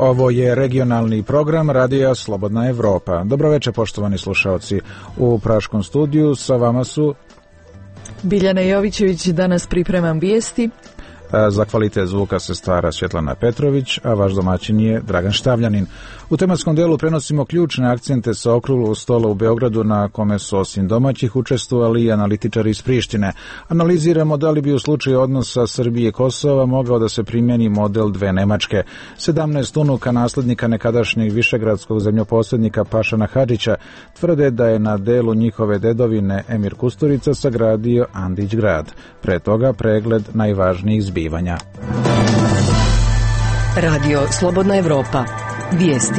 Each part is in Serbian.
Ovo je regionalni program Radija Slobodna Evropa. Dobroveče, poštovani slušaoci. U Praškom studiju sa vama su Biljana Jovićević. Danas pripremam vijesti. Za kvalitet zvuka se stara Svjetlana Petrović, a vaš domaćin je Dragan Štavljanin. U tematskom delu prenosimo ključne akcente sa okruglog stola u Beogradu na kome su osim domaćih učestvovali i analitičari iz Prištine. Analiziramo da li bi u slučaju odnosa Srbije i Kosova mogao da se primjeni model dve Nemačke. 17 unuka naslednika nekadašnjeg višegradskog zemljoposjednika Pašana Hadžića tvrde da je na delu njihove dedovine Emir Kusturica sagradio Andić grad. Pre toga pregled najvažnijih zbivanja. Radio Slobodna Evropa. Vijesti.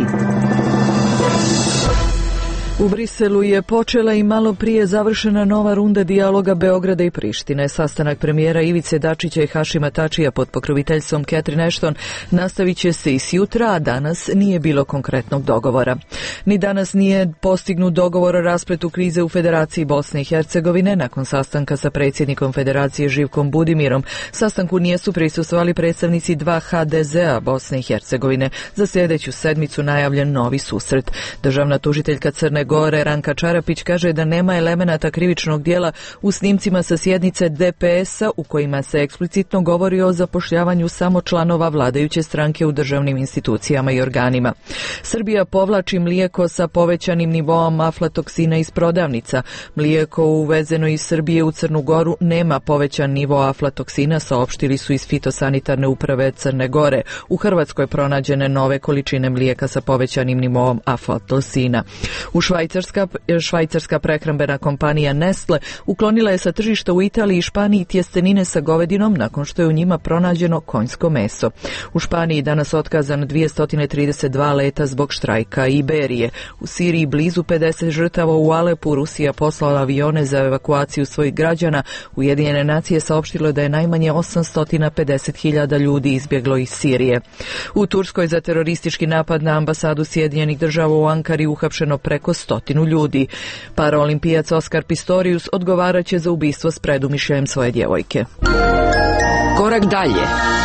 U Briselu je počela i malo prije završena nova runda dijaloga Beograda i Prištine. Sastanak premijera Ivice Dačića i Hašima Tačija pod pokroviteljstvom Catherine Ashton nastavit će se i sjutra, a danas nije bilo konkretnog dogovora. Ni danas nije postignut dogovor o raspletu krize u Federaciji Bosne i Hercegovine nakon sastanka sa predsjednikom Federacije Živkom Budimirom. Sastanku nisu prisustvovali predstavnici dva HDZ-a Bosne i Hercegovine. Za sljedeću sedmicu najavljen novi susret. Državna tužiteljka Crne Gore Ranka Čarapić kaže da nema elemenata krivičnog djela u snimcima sa sjednice DPS-a u kojima se eksplicitno govori o zapošljavanju samo članova vladajuće stranke u državnim institucijama i organima. Srbija povlači mlijeko sa povećanim nivoom aflatoksina iz prodavnica. Mlijeko uvezeno iz Srbije u Crnu Goru nema povećan nivo aflatoksina, saopštili su iz Fitosanitarne uprave Crne Gore. U Hrvatskoj pronađene nove količine mlijeka sa povećanim nivoom aflatoksina. U švajcarska prehrambena kompanija Nestle uklonila je sa tržišta u Italiji i Španiji tjestenine sa govedinom nakon što je u njima pronađeno konjsko meso. U Španiji danas otkazano 232 leta zbog štrajka Iberije. U Siriji blizu 50 žrtava, u Alepu Rusija poslala avione za evakuaciju svojih građana. Ujedinjene nacije saopštilo da je najmanje 850.000 ljudi izbjeglo iz Sirije. U Turskoj za teroristički napad na ambasadu Sjedinjenih Država u Ankari uhapšeno preko 100 ljudi. Paraolimpijac Oskar Pistorius odgovarat će za ubistvo s predumišljajem svoje djevojke. Korak dalje.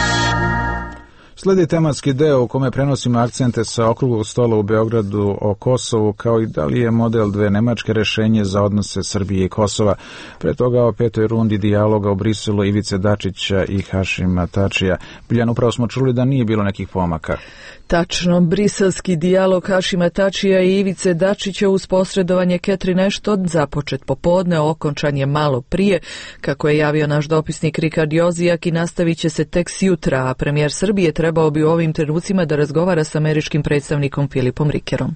Slijedi tematski deo u kome prenosimo akcente sa okruglog stola u Beogradu o Kosovu, kao i da li je model dve Nemačke rješenje za odnose Srbije i Kosova. Pre toga o petoj rundi dijaloga u Briselu Ivice Dačića i Hašima Tačija. Biljan, upravo smo čuli da nije bilo nekih pomaka. Tačno, briselski dijalog Hašima Tačija i Ivice Dačića uz posredovanje Catherine Ashton započet popodne, okončan je malo prije, kako je javio naš dopisnik Rikard Jozijak, i nastavit će se tek sjutra, a premijer Srbije trebao bi u ovim trenucima da razgovara s američkim predstavnikom Filipom Rikerom.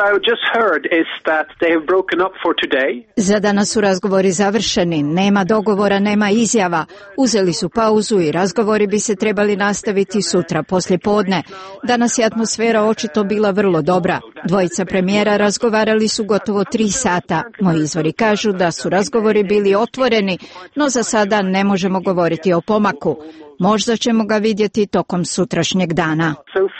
Za danas su razgovori završeni, nema dogovora, nema izjava. Uzeli su pauzu i razgovori bi se trebali nastaviti sutra poslje podne. Danas je atmosfera očito bila vrlo dobra. Dvojica premijera razgovarali su gotovo 3 sata. Moji izvori kažu da su razgovori bili otvoreni, no za sada ne možemo govoriti o pomaku. Možda ćemo ga vidjeti tokom sutrašnjeg dana.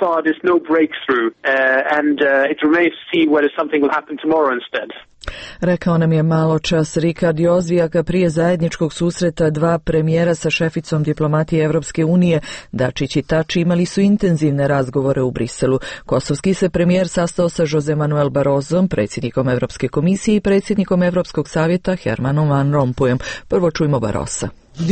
Rekao nam je malo čas Rikard Jozijak prije zajedničkog susreta dva premijera sa šeficom diplomatije Evropske unije. Dačić i Tači imali su intenzivne razgovore u Briselu. Kosovski se premijer sastao sa Jose Manuel Barrosom, predsjednikom Evropske komisije, i predsjednikom Evropskog savjeta Hermanom Van Rompuyem. Prvo čujmo Barrosa.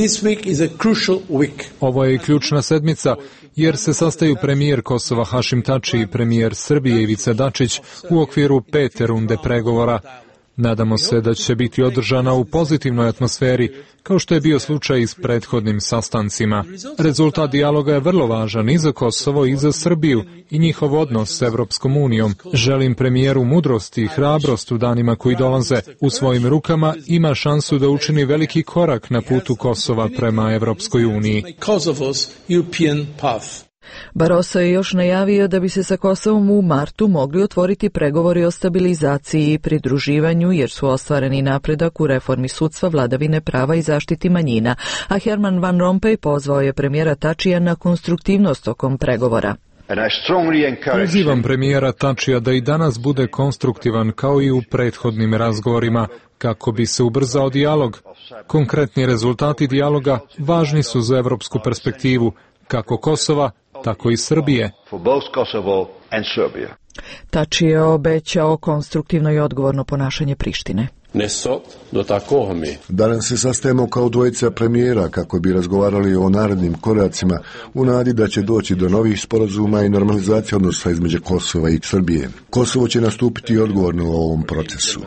Ovo je ključna sedmica jer se sastaju premijer Kosova Hašim Tači i premijer Srbije Ivica Dačić u okviru pete runde pregovora. Nadamo se da će biti održana u pozitivnoj atmosferi, kao što je bio slučaj i s prethodnim sastancima. Rezultat dijaloga je vrlo važan i za Kosovo i za Srbiju i njihov odnos s Evropskom unijom. Želim premijeru mudrost i hrabrost u danima koji dolaze. U svojim rukama ima šansu da učini veliki korak na putu Kosova prema Evropskoj uniji. Barroso je još najavio da bi se sa Kosovom u martu mogli otvoriti pregovori o stabilizaciji i pridruživanju, jer su ostvareni napredak u reformi sudstva, vladavine prava i zaštiti manjina, a Herman Van Rompuy pozvao je premijera Tačija na konstruktivnost tokom pregovora. Pozivam premijera Tačija da i danas bude konstruktivan kao i u prethodnim razgovorima, kako bi se ubrzao dijalog. Konkretni rezultati dijaloga važni su za evropsku perspektivu, kako Kosova, tako i Srbije. Tači je obećao konstruktivno i odgovorno ponašanje Prištine. Danas se sastajemo kao dvojica premijera kako bi razgovarali o narednim koracima u nadi da će doći do novih sporazuma i normalizacije odnosa između Kosova i Srbije. Kosovo će nastupiti odgovorno u ovom procesu.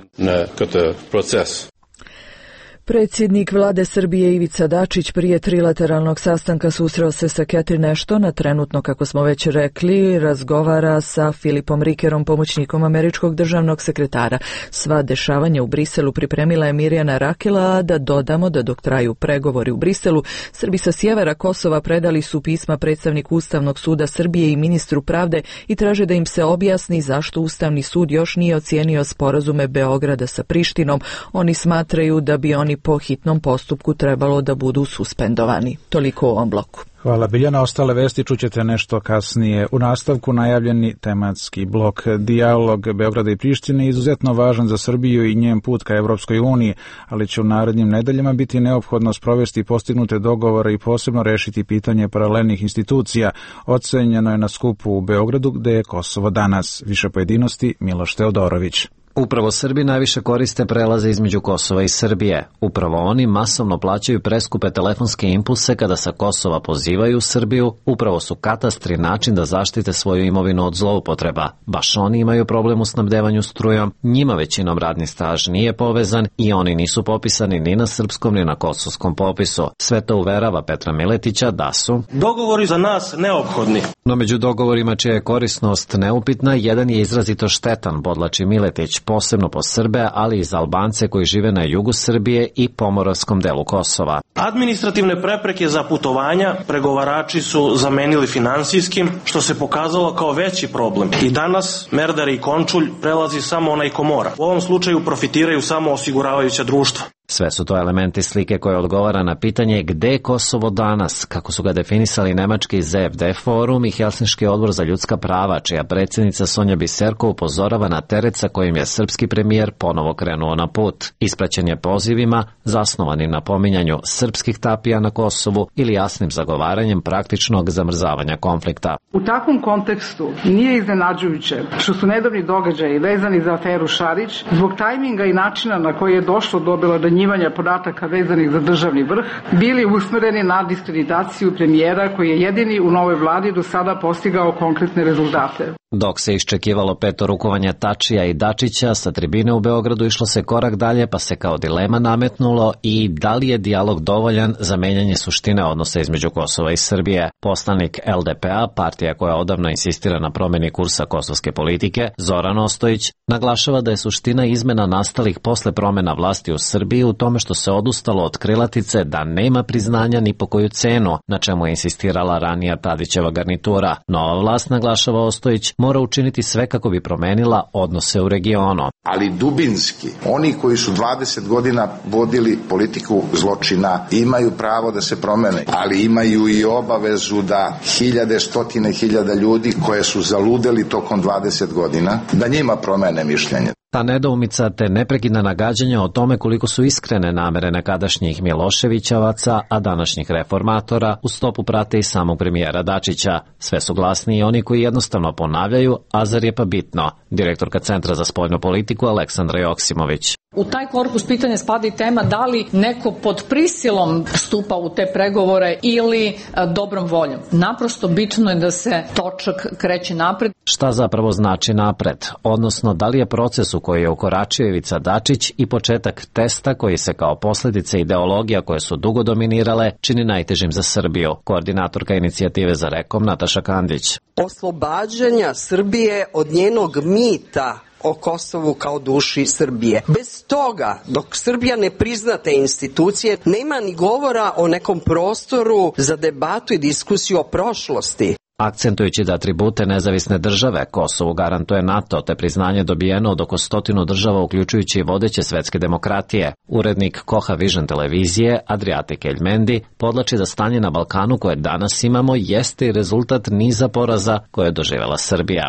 Predsjednik vlade Srbije Ivica Dačić prije trilateralnog sastanka susreo se sa Catherine Ashton, a trenutno, kako smo već rekli, razgovara sa Filipom Rikerom, pomoćnikom američkog državnog sekretara. Sva dešavanja u Briselu pripremila je Mirjana Rakela, a da dodamo da dok traju pregovori u Briselu, Srbi sa sjevera Kosova predali su pisma predstavniku Ustavnog suda Srbije i ministru pravde i traže da im se objasni zašto Ustavni sud još nije ocijenio sporazume Beograda sa Prištinom. Oni smatraju da bi oni po hitnom postupku trebalo da budu suspendovani. Toliko u ovom bloku. Hvala Biljana, ostale vesti čućete nešto kasnije. U nastavku najavljeni tematski blok. Dijalog Beograda i Prištine je izuzetno važan za Srbiju i njen put ka Evropskoj uniji, ali će u narednim nedeljama biti neophodno sprovesti postignute dogovore i posebno rešiti pitanje paralelnih institucija. Ocenjeno je na skupu u Beogradu gde je Kosovo danas. Više pojedinosti Miloš Teodorović. Upravo Srbi najviše koriste prelaze između Kosova i Srbije. Upravo oni masovno plaćaju preskupe telefonske impulse kada sa Kosova pozivaju Srbiju. Upravo su katastri način da zaštite svoju imovinu od zloupotreba. Baš oni imaju problem u snabdevanju strujom, njima većinom radni staž nije povezan i oni nisu popisani ni na srpskom ni na kosovskom popisu. Sve to uverava Petra Miletića da su dogovori za nas neophodni. No među dogovorima čija je korisnost neupitna, jedan je izrazito štetan, podlači Miletić, posebno po Srbe, ali i za Albance koji žive na jugu Srbije i pomoravskom delu Kosova. Administrativne prepreke za putovanja pregovarači su zamenili finansijskim, što se pokazalo kao veći problem. I danas Merdare i Končulj prelazi samo onaj ko mora. U ovom slučaju profitiraju samo osiguravajuća društva. Sve su to elementi slike koje odgovara na pitanje gde je Kosovo danas, kako su ga definisali nemački ZFD forum i Helsinški odbor za ljudska prava, čija predsjednica Sonja Biserko upozorava na teret sa kojim je srpski premijer ponovo krenuo na put. Ispraćen je pozivima, zasnovanim na pominjanju srpskih tapija na Kosovu ili jasnim zagovaranjem praktičnog zamrzavanja konflikta. U takvom kontekstu nije iznenađujuće što su nedavni događaji vezani za aferu Šarić zbog tajminga i načina na koji je došlo do obelodanjivanja podataka vezanih za državni vrh bili usmereni na diskreditaciju premijera koji je jedini u novoj vladi do sada postigao konkretne rezultate. Dok se iščekivalo peto rukovanje Tačija i Dačića, sa tribine u Beogradu išlo se korak dalje pa se kao dilema nametnulo i da li je dijalog dovoljan za menjanje suštine odnosa između Kosova i Srbije. Poslanik LDP-a, partija koja odavno insistira na promeni kursa kosovske politike, Zoran Ostojić, naglašava da je suština izmena nastalih posle promena vlasti u Srbiji u tome što se odustalo od krilatice da nema priznanja ni po koju cenu, na čemu je insistirala ranija Tadićeva garnitura. Nova vlast, naglašava Ostojić, mora učiniti sve kako bi promenila odnose u regionu. Ali dubinski, oni koji su 20 godina vodili politiku zločina imaju pravo da se promene, ali imaju i obavezu da stotine hiljada ljudi koje su zaludeli tokom 20 godina, da njima promene mišljenje. Ta nedoumica te neprekidna nagađanja o tome koliko su iskrene namere nekadašnjih Miloševićevaca, a današnjih reformatora, u stopu prate i samog premijera Dačića. Sve su glasni i oni koji jednostavno ponavljaju, a zar je pa bitno. Direktorka Centra za spoljnu politiku Aleksandra Joksimović. U taj korpus pitanja spada i tema da li neko pod prisilom stupa u te pregovore ili dobrom voljom. Naprosto bitno je da se točak kreće napred. Šta zapravo znači napred? Odnosno, da li je proces u koji je ukoračio Ivica Dačić i početak testa koji se kao posljedice ideologija koje su dugo dominirale čini najtežim za Srbiju? Koordinatorka inicijative za Rekom Nataša Kandić. Oslobađanja Srbije od njenog mita o Kosovu kao duši Srbije. Bez toga, dok Srbija ne prizna te institucije, nema ni govora o nekom prostoru za debatu i diskusiju o prošlosti. Akcentujući da atribute nezavisne države Kosovu garantuje NATO, te priznanje dobijeno od oko 100 država uključujući i vodeće svetske demokratije. Urednik Koha Vision televizije Adriatic Elmendi podlači da stanje na Balkanu koje danas imamo jeste i rezultat niza poraza koje je doživjela Srbija.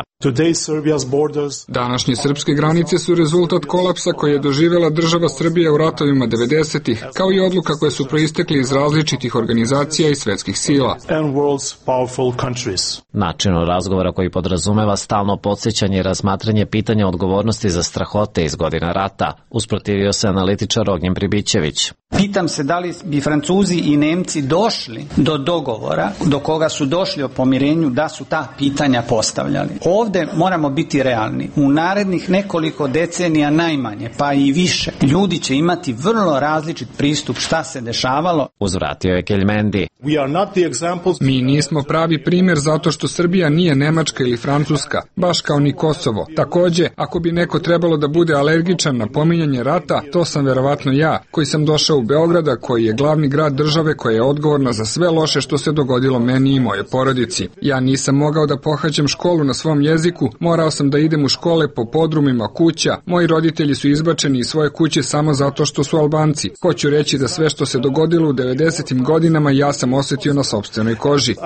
Današnje srpske granice su rezultat kolapsa koje je doživjela država Srbija u ratovima 90-ih, kao i odluka koje su proistekli iz različitih organizacija i svetskih sila. Načinu razgovora koji podrazumeva stalno podsjećanje i razmatranje pitanja odgovornosti za strahote iz godina rata, usprotivio se analitičar Ognjen Pribićević. Pitam se da li bi Francuzi i Nemci došli do dogovora, do koga su došli o pomirenju, da su ta pitanja postavljali. Ovde moramo biti realni. U narednih nekoliko decenija najmanje, pa i više, ljudi će imati vrlo različit pristup šta se dešavalo. Uzvratio je Keljmendi. Mi nismo pravi primjer zato što Srbija nije Nemačka ili Francuska, baš kao ni Kosovo. Takođe, ako bi neko trebalo da bude alergičan na pominjanje rata, to sam verovatno ja, koji sam došao u Beograda, koji je glavni grad države koja je odgovorna za sve loše što se dogodilo meni i moje porodici. Ja nisam mogao da pohađam školu na svom jeziku, morao sam da idem u škole po podrumima kuća. Moji roditelji su izbačeni iz svoje kuće samo zato što su Albanci. Hoću reći da sve što se dogodilo u 90. godinama ja sam osetio na sopstvenoj koži.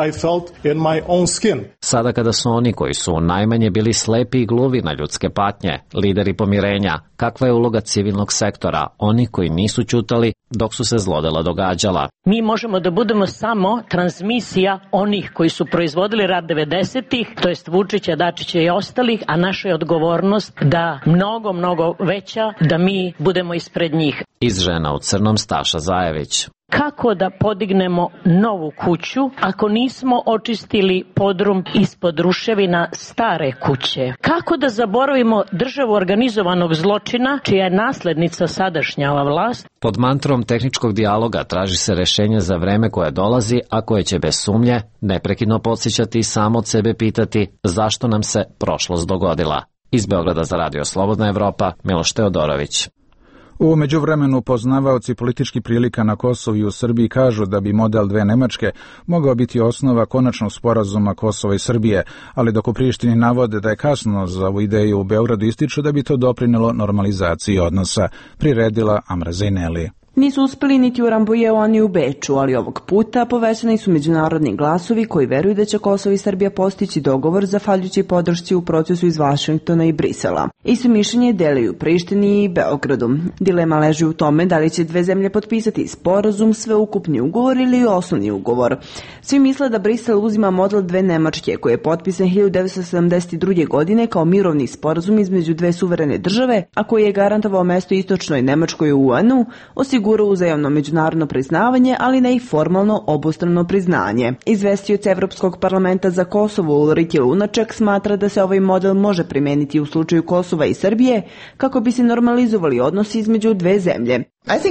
Sada kada su oni koji su najmanje bili slepi i gluvi na ljudske patnje, lideri pomirenja, kakva je uloga civilnog sektora, oni koji nisu ćutali dok su se zlodela događala? Mi možemo da budemo samo transmisija onih koji su proizvodili rat 90-ih, to jest Vučića, Dačića i ostalih, a naša je odgovornost da mnogo veća, da mi budemo ispred njih. Iz Žena u crnom Staša Zajević. Kako da podignemo novu kuću ako nismo očistili podrum ispod ruševina stare kuće? Kako da zaboravimo državu organizovanog zločina, čija je naslednica sadašnja ova vlast? Pod mantrom tehničkog dijaloga traži se rešenje za vreme koje dolazi, a koje će bez sumnje neprekidno podsjećati i samo od sebe pitati zašto nam se prošlost dogodila. Iz Beograda za Radio Slobodna Evropa, Miloš Teodorović. U međuvremenu poznavaoci političkih prilika na Kosovu i u Srbiji kažu da bi model dve Nemačke mogao biti osnova konačnog sporazuma Kosova i Srbije, ali dok u Prištini navode da je kasno za ovu ideju, u Beogradu ističu da bi to doprinelo normalizaciji odnosa, priredila Amra Zejneli. Nisu uspeli niti u Rambujeu, ni u Beču, ali ovog puta povećani su međunarodni glasovi koji veruju da će Kosovo i Srbija postići dogovor zahvaljujući podršci u procesu iz Vašingtona i Brisela. Isto mišljenje delaju Prištini i Beogradu. Dilema leži u tome da li će dve zemlje potpisati sporazum, sveukupni ugovor ili osnovni ugovor. Svi misle da Brisel uzima model dve Nemačke koji je potpisan 1972. godine kao mirovni sporazum između dve suverene države, a koji je garantovao mesto istočnoj Nemačkoj u UN-u, osigurao uzajamno međunarodno priznavanje, ali ne i formalno obostrano priznanje. Izvestioc Evropskog parlamenta za Kosovo Ulrike Lunaček smatra da se ovaj model može primeniti u slučaju Kosova i Srbije kako bi se normalizovali odnosi između dve zemlje.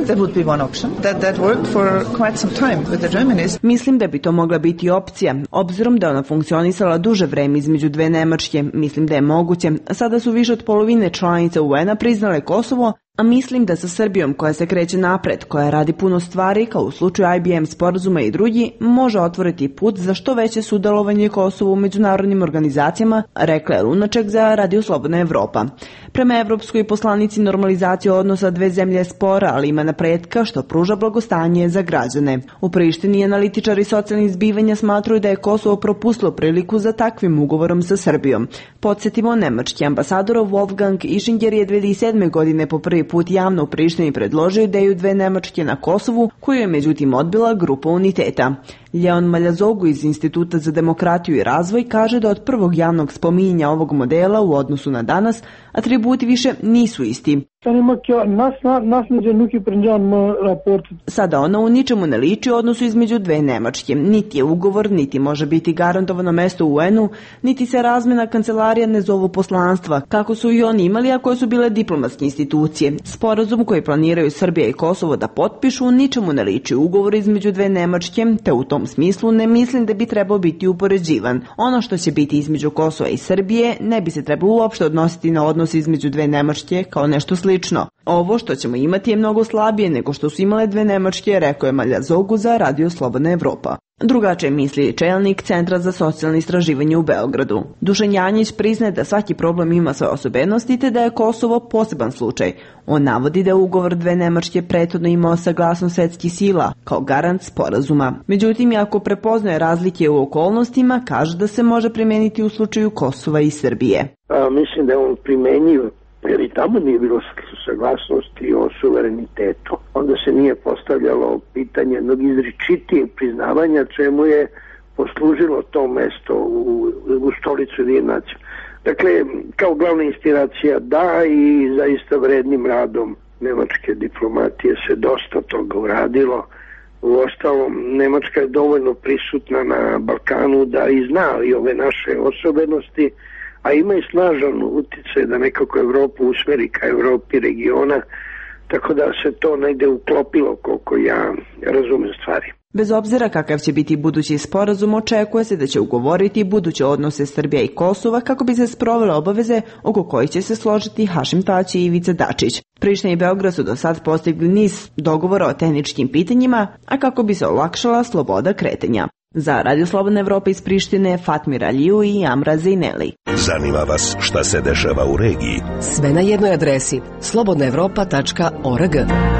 Mislim da bi to mogla biti opcija, obzirom da ona funkcionisala duže vreme između dve Nemačke. Mislim da je moguće. Sada su više od polovine članica UN-a priznale Kosovo, a mislim da sa Srbijom koja se kreće napred, koja radi puno stvari, kao u slučaju IBM sporazuma i drugi, može otvoriti put za što veće sudjelovanje Kosova u međunarodnim organizacijama, rekla je Lunaček za Radio Slobodna Evropa. Prema evropskoj poslanici normalizacija odnosa dve zemlje je spora, ali ima napretka što pruža blagostanje za građane. U Prištini analitičari socijalnih zbivanja smatruju da je Kosovo propustilo priliku za takvim ugovorom sa Srbijom. Podsjetimo, nemački ambasador Wolfgang Ischinger je 2007. godine po prvi put javno u Prištini predložio ideju dve Nemačke na Kosovu, koju je međutim odbila grupa Uniteta. Leon Maljazogu iz Instituta za demokratiju i razvoj kaže da od prvog javnog spominjanja ovog modela u odnosu na danas atributi više nisu isti. Sada ona u ničemu ne liči odnosu između dve Nemačke. Niti je ugovor, niti može biti garantovano mesto u UN-u, niti se razmena kancelarija ne zovu poslanstva, kako su i oni imali, a koje su bile diplomatske institucije. Sporazum koji planiraju Srbija i Kosovo da potpišu u ničemu ne liči ugovor između dve Nemačke, te u tom smislu ne mislim da bi trebao biti upoređivan. Ono što će biti između Kosova i Srbije ne bi se trebalo uopšte odnositi na odnos između dve Nemačke kao nešto slično. Ovo što ćemo imati je mnogo slabije nego što su imale dve Nemačke, rekao je Maljazogu za Radio Slobodna Evropa. Drugačije misli čelnik Centra za socijalno istraživanje u Beogradu. Dušan Janjić priznaje da svaki problem ima svoje osobenosti te da je Kosovo poseban slučaj. On navodi da je ugovor dve Nemačke prethodno imao saglasnost svetskih sila kao garant sporazuma. Međutim, ako prepoznaje razlike u okolnostima, kaže da se može primeniti u slučaju Kosova i Srbije. Mislim da je on primenjiv jer i tamo nije bilo saglasnosti o suverenitetu. Onda se nije postavljalo pitanje jednog izričitijeg priznavanja, čemu je poslužilo to mesto u stolicu Ujedinjenih nacija. Dakle, kao glavna inspiracija da, i zaista vrednim radom nemačke diplomatije se dosta toga uradilo. Uostalom, Nemačka je dovoljno prisutna na Balkanu da i zna i ove naše osobenosti, a ima i snažan utjecaj da nekako Evropu usmeri ka Evropi regiona, tako da se to negde uklopilo koliko ja razumem stvari. Bez obzira kakav će biti budući sporazum, očekuje se da će ugovoriti buduće odnose Srbija i Kosova kako bi se sprovele obaveze oko kojih će se složiti Hašim Tači i Ivica Dačić. Priština i Beograd su do sad postigli niz dogovora o tehničkim pitanjima, a kako bi se olakšala sloboda kretanja. Za Radio Slobodna Evropa iz Prištine, Fatmir Aliju i Amra Zejneli. Zanima vas šta se dešava u regiji? Sve na jednoj adresi slobodnaevropa.org.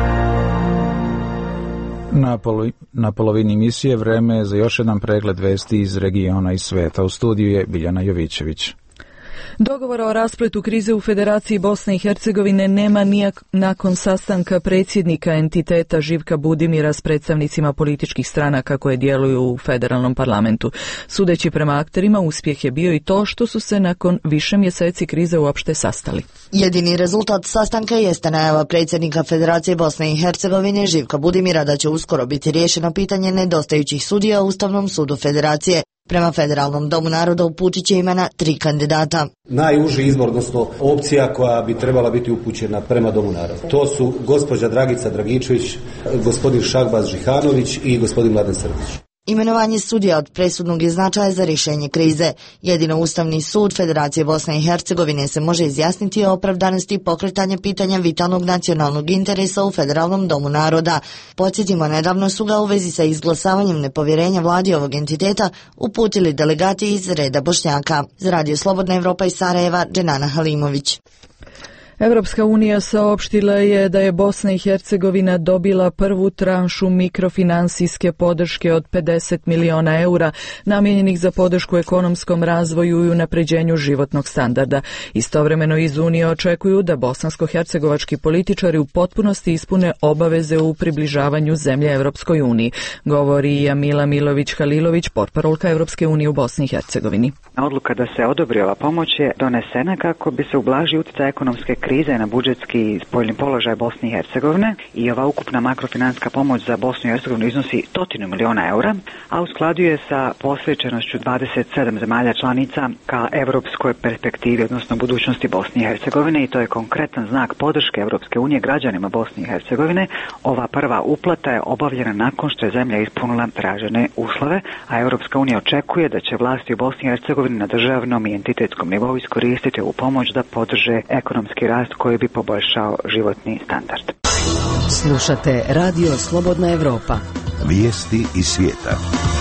Na polovini emisije vreme je za još jedan pregled vesti iz regiona i sveta. U studiju je Biljana Jovićević. Dogovora o raspletu krize u Federaciji Bosne i Hercegovine nema ni nakon sastanka predsjednika entiteta Živka Budimira s predstavnicima političkih stranaka koje djeluju u federalnom parlamentu. Sudeći prema akterima, uspjeh je bio i to što su se nakon više mjeseci krize uopšte sastali. Jedini rezultat sastanka jeste najava predsjednika Federacije Bosne i Hercegovine Živka Budimira da će uskoro biti riješeno pitanje nedostajućih sudija u Ustavnom sudu Federacije. Prema Federalnom domu naroda uputit će imena 3 kandidata. Najuži izbor, odnosno opcija koja bi trebala biti upućena prema domu naroda. To su gospođa Dragica Dragičević, gospodin Šahbaz Žihanović i gospodin Mladen Srdić. Imenovanje sudija od presudnog je značaja za rješenje krize. Jedino Ustavni sud Federacije Bosne i Hercegovine se može izjasniti o opravdanosti pokretanja pitanja vitalnog nacionalnog interesa u Federalnom domu naroda. Podsjetimo, nedavno su ga u vezi sa izglasavanjem nepovjerenja vladi ovog entiteta uputili delegati iz reda Bošnjaka. Za Radio Slobodna Evropa iz Sarajeva, Dženana Halimović. Evropska unija saopštila je da je Bosna i Hercegovina dobila prvu tranšu mikrofinansijske podrške od 50 miliona eura namijenjenih za podršku ekonomskom razvoju i unapređenju životnog standarda. Istovremeno iz Unije očekuju da bosansko-hercegovački političari u potpunosti ispune obaveze u približavanju zemlje Evropskoj uniji, govori Jamila Milović-Halilović, portparolka Evropske unije u Bosni i Hercegovini. Odluka da se odobri ova pomoć je donesena kako bi se ublažio utjecaj ekonomske krize na budžetski i spoljni položaj Bosne i Hercegovine i ova ukupna makrofinanska pomoć za Bosnu i Hercegovinu iznosi 100 miliona eura, a u skladu je sa posvećenošću 27 zemalja članica ka evropskoj perspektivi, odnosno budućnosti Bosne i Hercegovine, i to je konkretan znak podrške Evropske unije građanima Bosne i Hercegovine. Ova prva uplata je obavljena nakon što je zemlja ispunila tražene uslove, a Evropska unija očekuje da će vlasti u Bosni i Hercegovini na državnom i entitetskom nivou iskoristiti ovu pomoć da podrže ekonomski rast koji bi poboljšao životni standard. Slušate Radio Slobodna Evropa. Vijesti iz svijeta.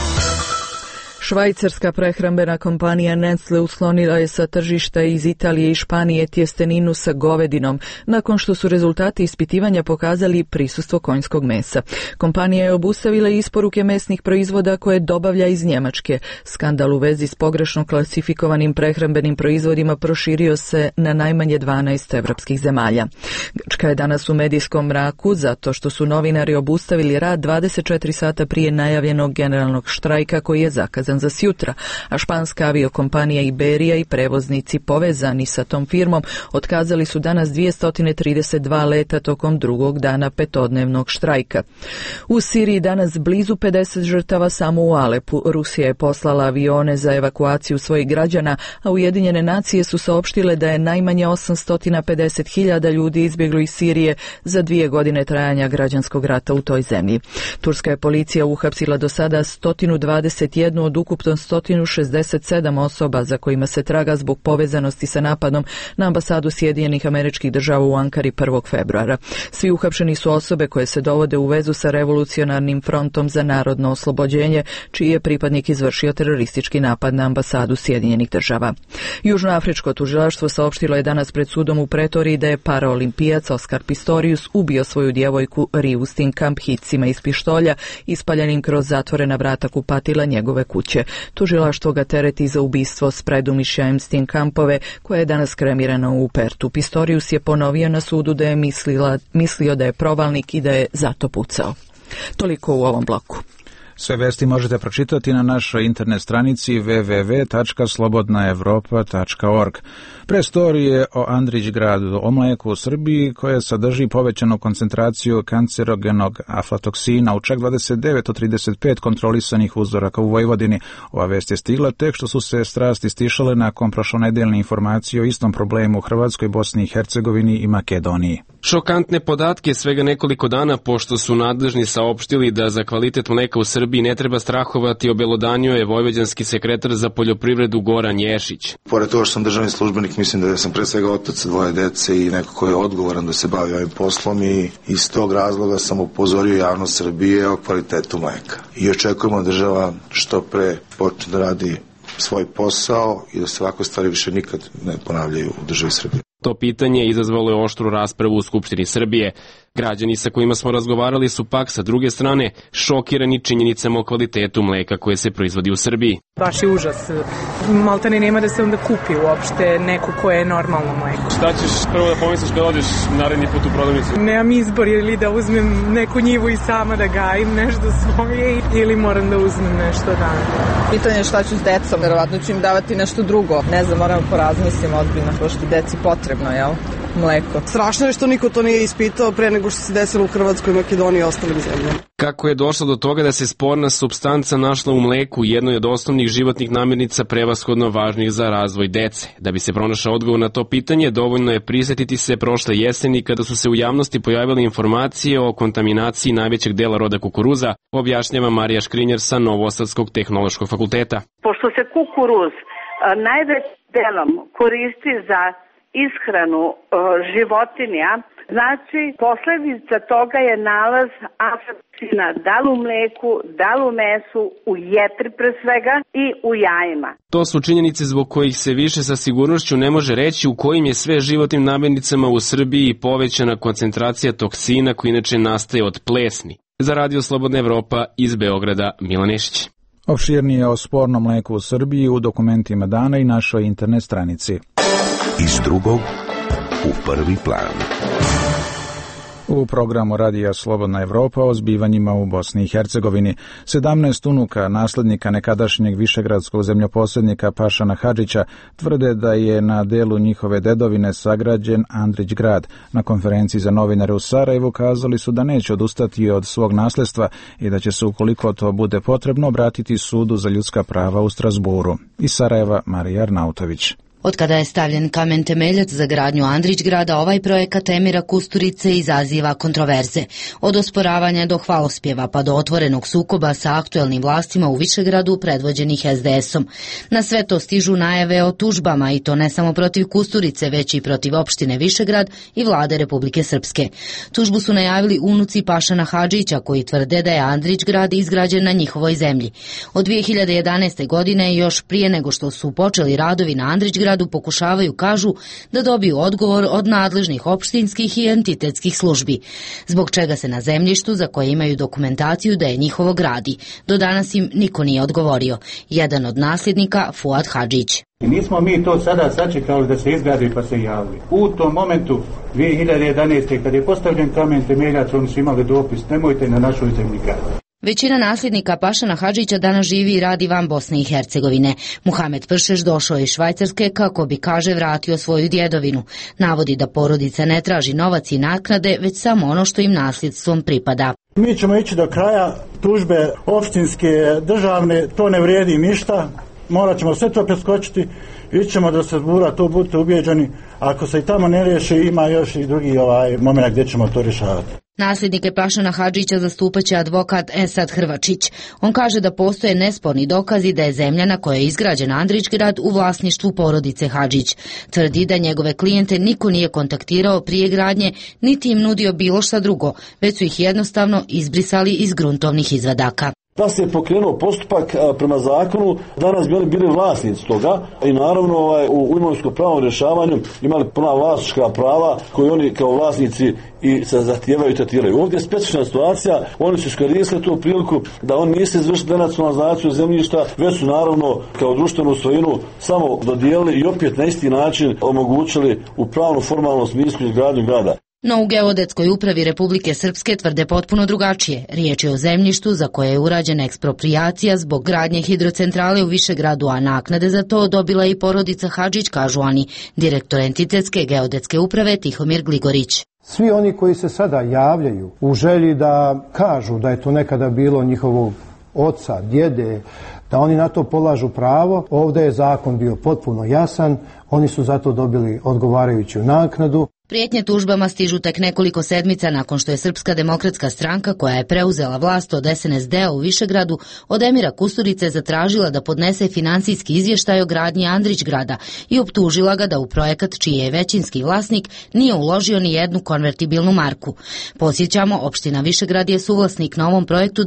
Švajcarska prehrambena kompanija Nestle uslonila je sa tržišta iz Italije i Španije tjesteninu sa govedinom, nakon što su rezultati ispitivanja pokazali prisustvo konjskog mesa. Kompanija je obustavila isporuke mesnih proizvoda koje dobavlja iz Njemačke. Skandal u vezi s pogrešno klasifikovanim prehrambenim proizvodima proširio se na najmanje 12 evropskih zemalja. Grčka je danas u medijskom mraku zato što su novinari obustavili rad 24 sata prije najavljenog generalnog štrajka koji je zakazan za sjutra, a španska aviokompanija Iberija i prevoznici povezani sa tom firmom otkazali su danas 232 leta tokom drugog dana petodnevnog štrajka. U Siriji danas blizu 50 žrtava samo u Alepu. Rusija je poslala avione za evakuaciju svojih građana, a Ujedinjene nacije su saopštile da je najmanje 850.000 ljudi izbjeglo iz Sirije za 2 godine trajanja građanskog rata u toj zemlji. Turska je policija uhapsila do sada 121 od ukupno 167 osoba za kojima se traga zbog povezanosti sa napadom na ambasadu Sjedinjenih Američkih Država u Ankari 1. februara. Svi uhapšeni su osobe koje se dovode u vezu sa revolucionarnim frontom za narodno oslobođenje, čiji je pripadnik izvršio teroristički napad na ambasadu Sjedinjenih Država. Južnoafričko tužilaštvo saopštilo je danas pred sudom u Pretoriji da je paraolimpijac Oskar Pistorius ubio svoju djevojku Riu Steenkamp hicima iz pištolja ispaljenim kroz zatvorena vrata kupatila njegove kuće. Tužilaštvo ga tereti za ubistvo s predumišljajem Steenkampove, koja je danas kremirana u Pertu. Pistorius je ponovio na sudu da je mislio da je provalnik i da je zato pucao. Toliko u ovom bloku. Sve vesti možete pročitati na našoj internet stranici www.slobodnaevropa.org. Press story je o Andrićgradu, o mleku u Srbiji koje sadrži povećanu koncentraciju kancerogenog aflatoksina u čak 29 od 35 kontrolisanih uzoraka u Vojvodini. Ova vest je stigla tek što su se strasti stišale nakon prošlonedeljne informacije o istom problemu u Hrvatskoj, Bosni i Hercegovini i Makedoniji. Šokantne podatke svega nekoliko dana pošto su nadležni saopštili da za kvalitet mleka u Srbiji ne treba strahovati, obelodanio je vojvođanski sekretar za poljoprivredu Goran Ješić. Pored toga što sam državni službenik, mislim da sam pre svega otac dvoje dece i neko ko je odgovoran da se bavi ovim poslom i iz tog razloga sam upozorio javnost Srbije o kvalitetu mleka. I očekujemo da država što pre počne da radi svoj posao i da se ovakve stvari više nikad ne ponavljaju u državi Srbije. To pitanje izazvalo je oštru raspravu u Skupštini Srbije. Građani sa kojima smo razgovarali su pak sa druge strane šokirani činjenicama o kvalitetu mleka koje se proizvodi u Srbiji. Baš je užas. Maltene nema da se onda kupi uopšte neko koje je normalno mleko. Šta ćeš prvo da pomisliš kad odeš naredni put u prodavnicu? Nemam izbor ili da uzmem neku njivu i sama da gajim nešto svoje ili moram da uzmem nešto dana. Pitanje je šta ću s decom, verovatno ću im davati nešto drugo. Ne znam, moram porazmislim ozbiljno, pošto deci potrebno, jel? Mleko. Strašno je što niko to nije ispitao pre nego što se desilo u Hrvatskoj, Makedoniji i ostalim zemljama. Kako je došlo do toga da se sporna supstanca našla u mleku, jednoj od osnovnih životnih namirnica prevashodno važnih za razvoj dece? Da bi se pronašao odgovor na to pitanje, dovoljno je prisjetiti se prošle jeseni kada su se u javnosti pojavile informacije o kontaminaciji najvećeg dela roda kukuruza, objašnjava Marija Škrinjar sa Novosadskog tehnološkog fakulteta. Pošto se kukuruz najvećim delom koristi za ishranu životinja, znači posljedica toga je nalaz aflatoksina da li u mleku, da li u mesu, u jetri pre svega i u jajima. To su činjenice zbog kojih se više sa sigurnošću ne može reći u kojim je sve životnim namirnicama u Srbiji povećana koncentracija toksina koji inače nastaje od plesni. Za Radio Slobodna Evropa iz Beograda, Milan Nešić. Opširnije o spornom mleku u Srbiji u dokumentima dana i našoj internet stranici. Iz drugog u prvi plan. U programu Radija Slobodna Evropa o zbivanjima u Bosni i Hercegovini 17 unuka naslednika nekadašnjeg višegradskog zemljoposjednika Pašana Hadžića tvrde da je na delu njihove dedovine sagrađen Andrićgrad. Na konferenciji za novinare u Sarajevu kazali su da neće odustati od svog nasledstva i da će se, ukoliko to bude potrebno, obratiti sudu za ljudska prava u Strasburu. Iz Sarajeva Marija Arnautović. Od kada je stavljen kamen temeljac za gradnju Andrićgrada, ovaj projekat Emira Kusturice izaziva kontroverze. Od osporavanja do hvalospjeva pa do otvorenog sukoba sa aktuelnim vlastima u Višegradu predvođenih SDS-om. Na sve to stižu najave o tužbama i to ne samo protiv Kusturice, već i protiv opštine Višegrad i vlade Republike Srpske. Tužbu su najavili unuci Pašana Hadžića koji tvrde da je Andrićgrad izgrađen na njihovoj zemlji. Od 2011. godine, još prije nego što su počeli radovi na Andrićgradu, pokušavaju, kažu, da dobiju odgovor od nadležnih opštinskih i entitetskih službi, zbog čega se na zemljištu za koje imaju dokumentaciju da je njihovo gradi. Do danas im niko nije odgovorio. Jedan od nasljednika, Fuad Hadžić. I nismo mi to sada sačekali da se izgradi pa se javili. U tom momentu 2011. kad je postavljen kamen temeljac, oni su imali dopis, nemojte na našoj zemlji graditi. Većina nasljednika Pašana Hadžića danas živi i radi van Bosne i Hercegovine. Muhamed Pršeš došao je iz Švajcarske kako bi, kaže, vratio svoju djedovinu. Navodi da porodica ne traži novac i naknade, već samo ono što im nasljedstvom pripada. Mi ćemo ići do kraja, tužbe opštinske, državne, to ne vrijedi ništa. Morat ćemo sve to preskočiti, ićemo do Strasbura, to budite ubijeđeni. Ako se i tamo ne riješi, ima još i drugi moment gdje ćemo to rješavati. Nasljednike Pašana Hadžića zastupaće advokat Esad Hrvačić. On kaže da postoje nesporni dokazi da je zemlja na kojoj je izgrađen Andrićgrad u vlasništvu porodice Hadžić. Tvrdi da njegove klijente niko nije kontaktirao prije gradnje, niti im nudio bilo šta drugo, već su ih jednostavno izbrisali iz gruntovnih izvadaka. Da se je pokrenuo postupak prema zakonu, danas bi oni bili vlasnici toga i naravno u imovinskom pravnom rješavanju imali puna vlasnička prava koje oni kao vlasnici i se zahtijevaju i tretiraju. Ovdje je specifična situacija, oni su iskoristili tu priliku da oni nisu izvršili denacionalizaciju zemljišta, već su naravno kao društvenu svojinu samo dodijelili i opet na isti način omogućili u pravno formalnom smislu izgradnju grada. No u Geodetskoj upravi Republike Srpske tvrde potpuno drugačije. Riječ je o zemljištu za koje je urađena eksproprijacija zbog gradnje hidrocentrale u Višegradu, a naknade za to dobila i porodica Hadžić, kažu oni, direktor entitetske Geodetske uprave Tihomir Gligorić. Svi oni koji se sada javljaju u želji da kažu da je to nekada bilo njihovog oca, djede, da oni na to polažu pravo, ovdje je zakon bio potpuno jasan, oni su zato dobili odgovarajuću naknadu. Prijetnje tužbama stižu tek nekoliko sedmica nakon što je Srpska demokratska stranka, koja je preuzela vlast od SNSD-a u Višegradu, od Emira Kusturice zatražila da podnese financijski izvještaj o gradnji Andrićgrada i optužila ga da u projekat čiji je većinski vlasnik nije uložio ni jednu konvertibilnu marku. Podsjećamo, opština Višegrad je suvlasnik na ovom projektu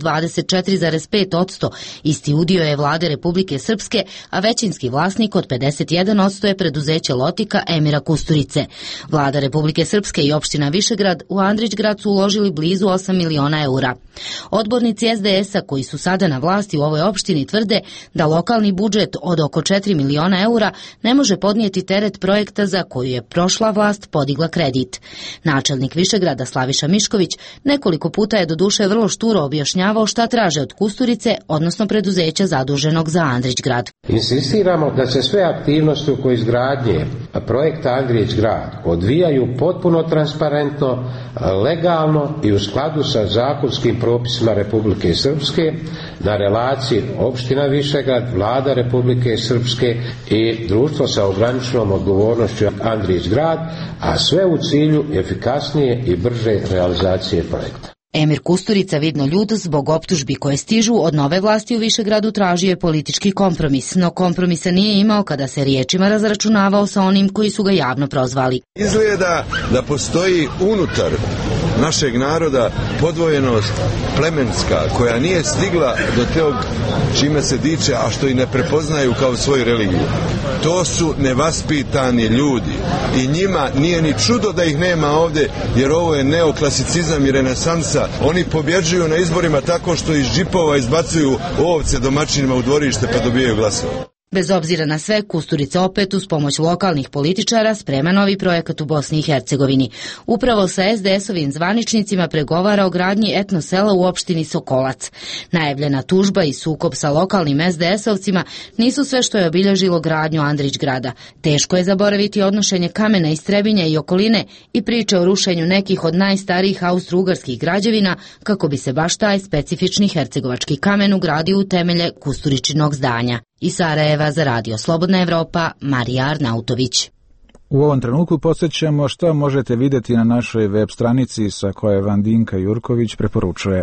24,5%, isti udio je vlade Republike Srpske, a većinski vlasnik od 51% je preduzeće Lotika Emira Kusturice. Vlada Republike Srpske i opština Višegrad u Andrićgrad su uložili blizu 8 miliona eura. Odbornici SDS-a koji su sada na vlasti u ovoj opštini tvrde da lokalni budžet od oko 4 miliona eura ne može podnijeti teret projekta za koju je prošla vlast podigla kredit. Načelnik Višegrada Slaviša Mišković nekoliko puta je doduše vrlo šturo objašnjavao šta traže od Kusturice, odnosno preduzeća zaduženog za Andrićgrad. Insistiramo da se sve aktivnosti oko izgradnje projekta Andrićgrad odvijaju potpuno transparentno, legalno i u skladu sa zakonskim propisima Republike Srpske na relaciji opština Višegrad, vlada Republike Srpske i društvo sa ograničenom odgovornošću Andrićgrad, a sve u cilju efikasnije i brže realizacije projekta. Emir Kusturica, vidno ljud zbog optužbi koje stižu od nove vlasti u Višegradu, tražio je politički kompromis, no kompromisa nije imao kada se riječima razračunavao sa onim koji su ga javno prozvali. Izgleda da postoji unutar našeg naroda podvojenost plemenska koja nije stigla do tog čime se diče, a što i ne prepoznaju kao svoju religiju. To su nevaspitani ljudi i njima nije ni čudo da ih nema ovdje, jer ovo je neoklasicizam i renesansa. Oni pobjeđuju na izborima tako što iz džipova izbacuju ovce domaćinima u dvorište pa dobijaju glasove. Bez obzira na sve, Kusturica opet uz pomoć lokalnih političara sprema novi projekat u Bosni i Hercegovini. Upravo sa SDS-ovim zvaničnicima pregovara o gradnji etno sela u opštini Sokolac. Najavljena tužba i sukob sa lokalnim SDS-ovcima nisu sve što je obilježilo gradnju Andrićgrada. Teško je zaboraviti odnošenje kamena iz Trebinja i okoline i priče o rušenju nekih od najstarijih austro-ugarskih građevina kako bi se baš taj specifični hercegovački kamen ugradio u temelje Kusturičinog zdanja. Iz Sarajeva za Radio Slobodna Evropa, Marija Arnautović. U ovom trenutku podsjećamo što možete vidjeti na našoj web stranici sa koje vam Dinka Jurković preporučuje.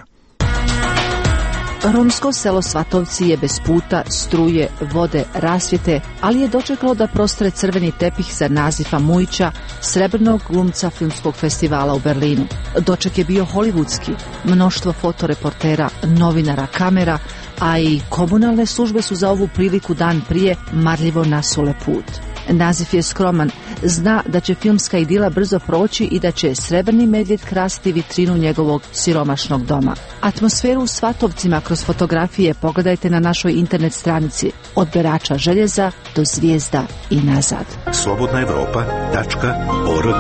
Romsko selo Svatovci je bez puta, struje, vode, rasvjete, ali je dočekalo da prostre crveni tepih za Nazifa Mujića, srebrnog glumca filmskog festivala u Berlinu. Doček je bio hollywoodski, mnoštvo fotoreportera, novinara, kamera, a i komunalne službe su za ovu priliku dan prije marljivo nasule put. Nazif je skroman, zna da će filmska idila brzo proći i da će srebrni medvjed krasti vitrinu njegovog siromašnog doma. Atmosferu u Svatovcima kroz fotografije pogledajte na našoj internet stranici od berača željeza do zvijezda i nazad. slobodnaevropa.org.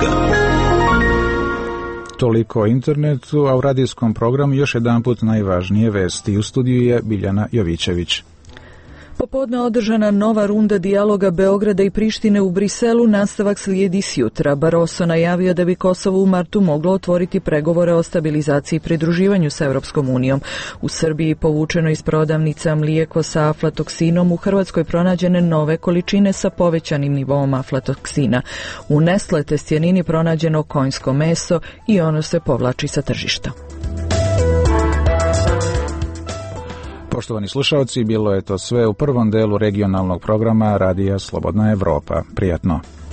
Toliko o internetu, a u radijskom programu još jedanput najvažnije vesti. U studiju je Biljana Jovićević. Popodne održana nova runda dijaloga Beograda i Prištine u Briselu, nastavak slijedi sjutra. Barroso najavio da bi Kosovo u martu moglo otvoriti pregovore o stabilizaciji i pridruživanju sa Europskom unijom. U Srbiji povučeno iz prodavnica mlijeko sa aflatoksinom, u Hrvatskoj pronađene nove količine sa povećanim nivoom aflatoksina. U Nestle testjanini pronađeno konjsko meso i ono se povlači sa tržišta. Poštovani slušalci, bilo je to sve u prvom delu regionalnog programa Radija Slobodna Evropa. Prijatno.